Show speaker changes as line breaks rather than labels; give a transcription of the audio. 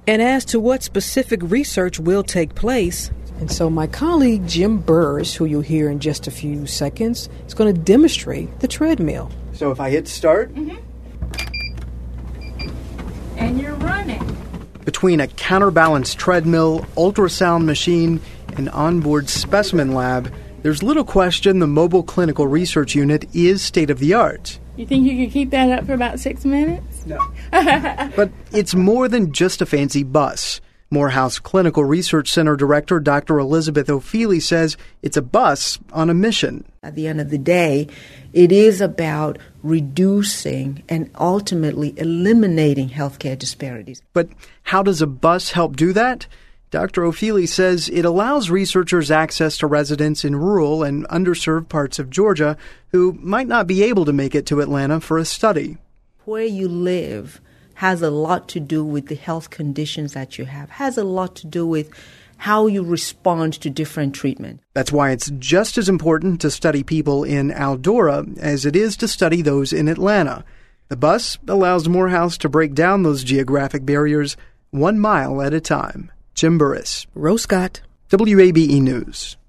And as to what specific research will take place, and so my colleague Jim Burris, who you'll hear in just a few seconds, is going to demonstrate the treadmill.
So if I hit start...
Mm-hmm. And you're running.
Between a counterbalance treadmill, ultrasound machine, and onboard specimen lab, there's little question the Mobile Clinical Research Unit is state-of-the-art.
You think you could keep that up for about 6 minutes?
No. But it's more than just a fancy bus. Morehouse Clinical Research Center Director Dr. Elizabeth O'Feely says it's a bus on a mission.
At the end of the day, it is about reducing and ultimately eliminating healthcare disparities.
But how does a bus help do that? Dr. O'Feely says it allows researchers access to residents in rural and underserved parts of Georgia who might not be able to make it to Atlanta for a study.
Where you live has a lot to do with the health conditions that you have, has a lot to do with how you respond to different treatment.
That's why it's just as important to study people in Eldora as it is to study those in Atlanta. The bus allows Morehouse to break down those geographic barriers 1 mile at a time. Jim Burris,
Rose Scott,
WABE News.